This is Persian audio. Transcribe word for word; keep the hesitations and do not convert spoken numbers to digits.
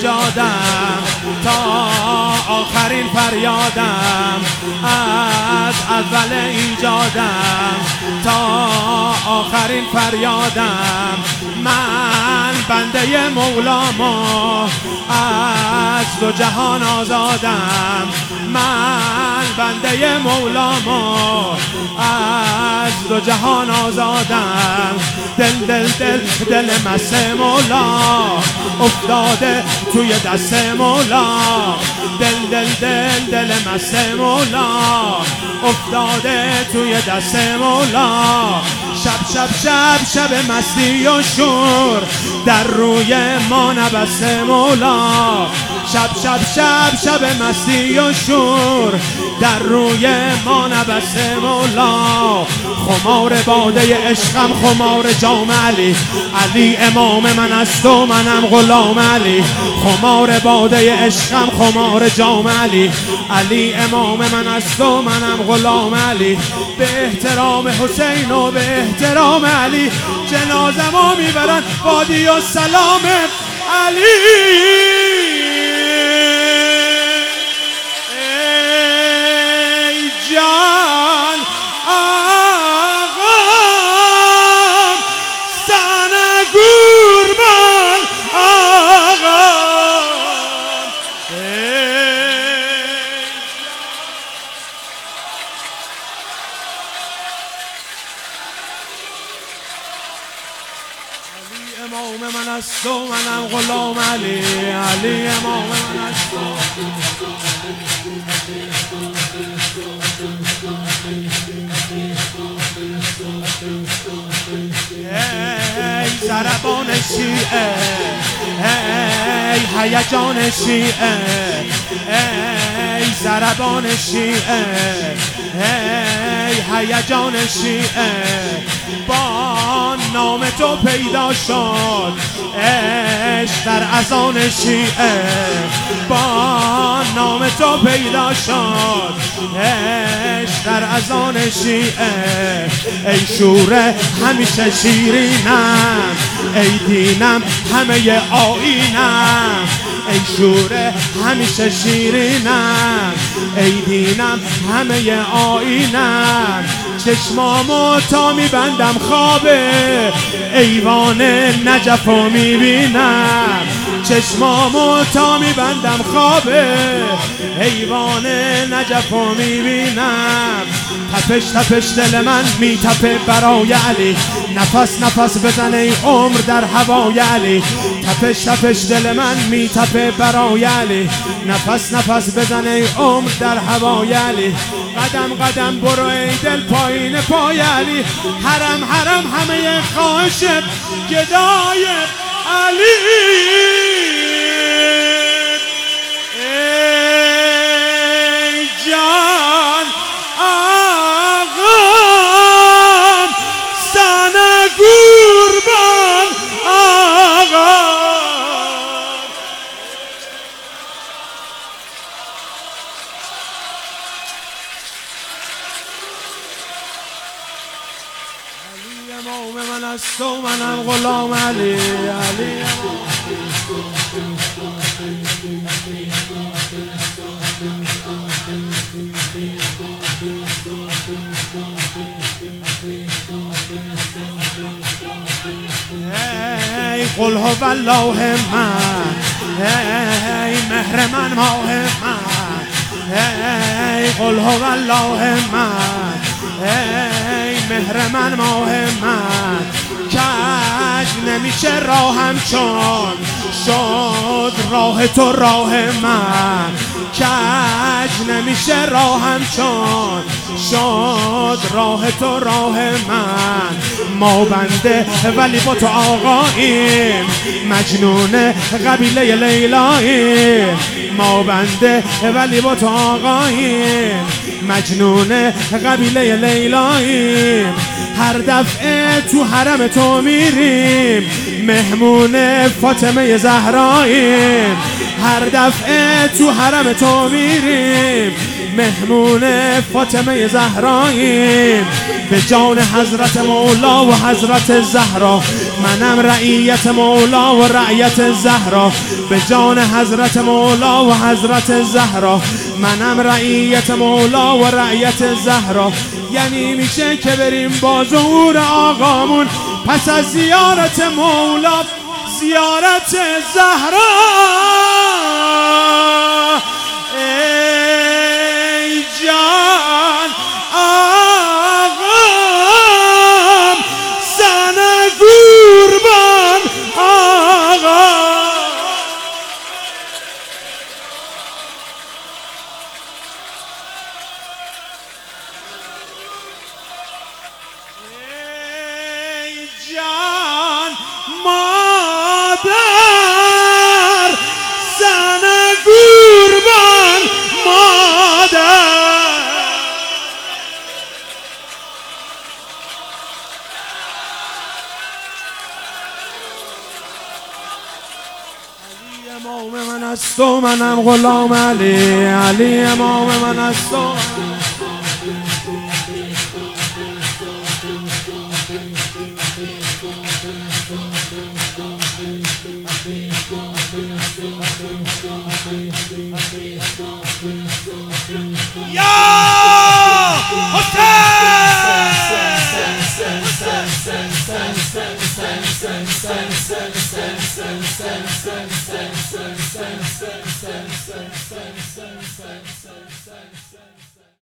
ایجادم تا آخرین فریادم، از اول ایجادم تا آخرین فریادم. من بنده مولامو از دو جهان آزادم، من بنده مولامو از دو جهان آزادم. دل دل دل دل مست مولا افتاده توی دست مولا، دل دل دل دل مست مولا افتاده توی دست مولا. شب شب شب شب مستی و شور در روی ما نبسته مولا، شب شب شب شب مستی و شور در روی ما نبسته مولا. خمار باده عشقم خمار جام علی، علی امام من است و منم غلام علی. خمار باده عشقم خمار جام علی، علی امام من است و منم غلام علی. به احترام حسین و به احترام علی جنازمو میبرن وادی و سلام علی. ای جان آقام سن قربان آقام، علی امام من است و منم غلام علی، علی امام من است و ای ضربان شیعه، ای هیجان شیعه، ای ضربان شیعه، ای هیجان شیعه. با نام تو پیدا شد عشق در اذان شیعه، با نام تو پیدا شد عشق در اذان شیعه. ای شوره همیشه شیرینم، ای دینم همه آیینم. ای شوره همیشه شیرینم، ای دینم همه آیینم. چشمامو تا میبندم خوابه ایوان نجفو میبینم، چشمامو تا میبندم خوابه ایوان نجفو میبینم. تپش تپش دل من میتپه برای علی، نفس نفس بزنه ای عمر در هوای علی. تپش تپش دل من میتپه برای علی، نفس نفس بزنه ای عمر در هوای علی. قدم قدم برو ای دل پایین پای علی، حرم حرم همه خواهش گدای علی. ای جان آقام سن قربان آقام. علی امام من است و منم غلام علی، علی امام. ای قل هو الله من، ای مهر من ماه من، ای قل هو الله من، ای مهر من ماه من. کج نمیشه راهم چون شد راه تو راه من، کج نمیشه راهم چون شد راه تو راه من. ما بنده ولی با تو آقاییم، مجنون قبیله لیلاییم. ما بنده ولی با تو آقاییم، مجنون قبیله لیلاییم. هر دفعه تو حرم تو میریم، مهمون فاطمه زهراییم. هر دفعه تو حرم تو میریم، مهمون فاطمه زهراییم، به جان حضرت مولا و حضرت زهرا. منم رعیت مولا و رعیت زهرا، به جان حضرت مولا و حضرت زهرا. منم رعیت مولا و رعیت زهرا. یعنی میشه که بریم با ظهور آقامون پس از زیارت مولا زیارت زهرا. ای جان آقام زن قربان آقا. ای جان مادر زن قربان مادر. علی امام من است و منم غلام علی. علی امام من است و یا حسین